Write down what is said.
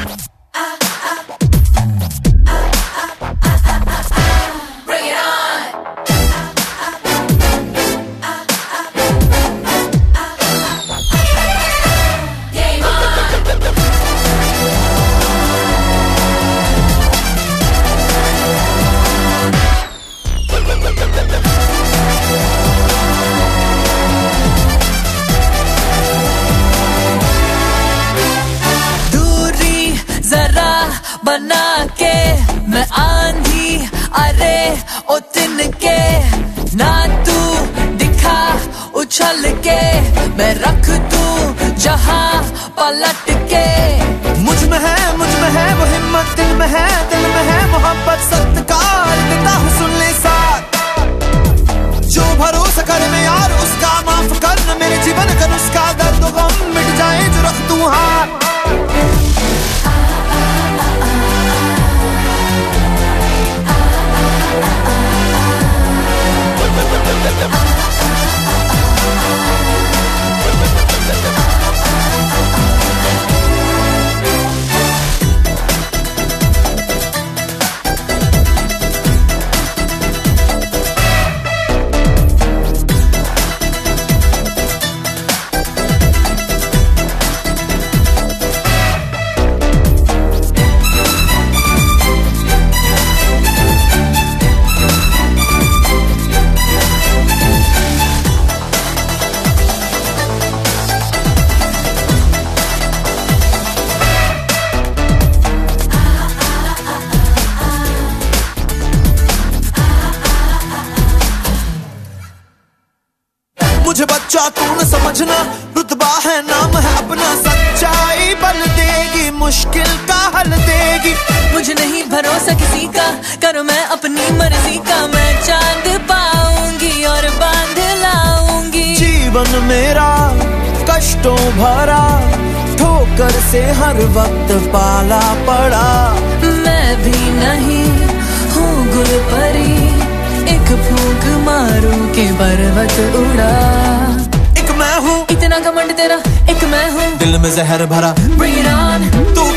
बना के मैं आंधी अरे ओ तिनके ना तू दिखा उछल के मैं रख दूं जहां पलट के। मुझ में है वो हिम्मत, दिल में है मोहब्बत, सत्कार देता हूँ सुन ले साथ। जो भरोसा कर मैं यार उसका माफ कर न मेरे जीवन का उसका दर्द गम मिट जाए जो रख दूं हाथ। मुझे बच्चा तू न समझना, रुतबा है नाम है अपना, सच्चाई बल देगी मुश्किल का हल देगी। मुझे नहीं भरोसा किसी का, करो मैं अपनी मर्जी का, मैं चांद पाऊंगी और बांध लाऊंगी। जीवन मेरा कष्टों भरा, ठोकर से हर वक्त पाला पड़ा। मैं भी नहीं हूँ गुल परी, एक फूंक मारूं के पर्वत उड़ा। एक मैं हूँ इतना घमंड तेरा, एक मैं हूँ दिल में जहर भरा। Bring it on, तू